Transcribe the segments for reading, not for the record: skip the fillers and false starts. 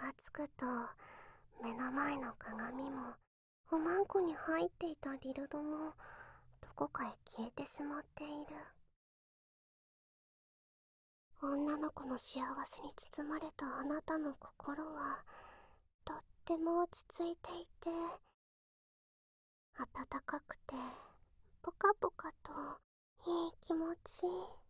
がつくと、目の前の鏡もおまんこに入っていたディルドもどこかへ消えてしまっている。女の子の幸せに包まれたあなたの心はとっても落ち着いていて、暖かくてポカポカといい気持ち。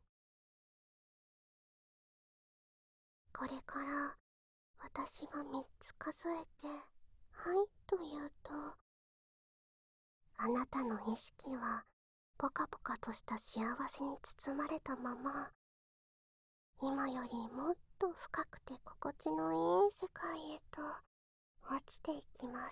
これから私が3つ数えてはいと言うと、あなたの意識はポカポカとした幸せに包まれたまま、今よりもっと深くて心地のいい世界へと落ちていきます。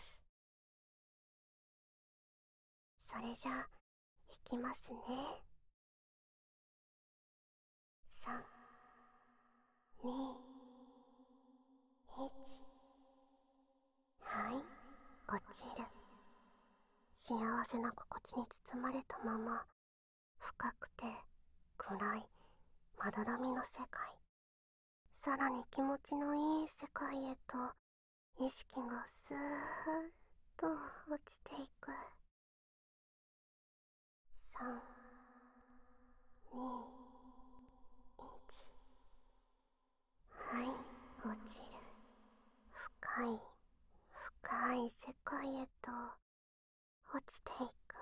それじゃあ、いきますね。3、2、1。はい、落ちる。幸せな心地に包まれたまま、深くて暗いまどろみの世界、さらに気持ちのいい世界へと意識がスーッと落ちていく。3、2、1。はい、落ちる。深い深い世界へと落ちていく。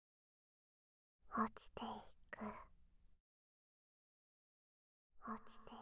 落ちていく。落ちて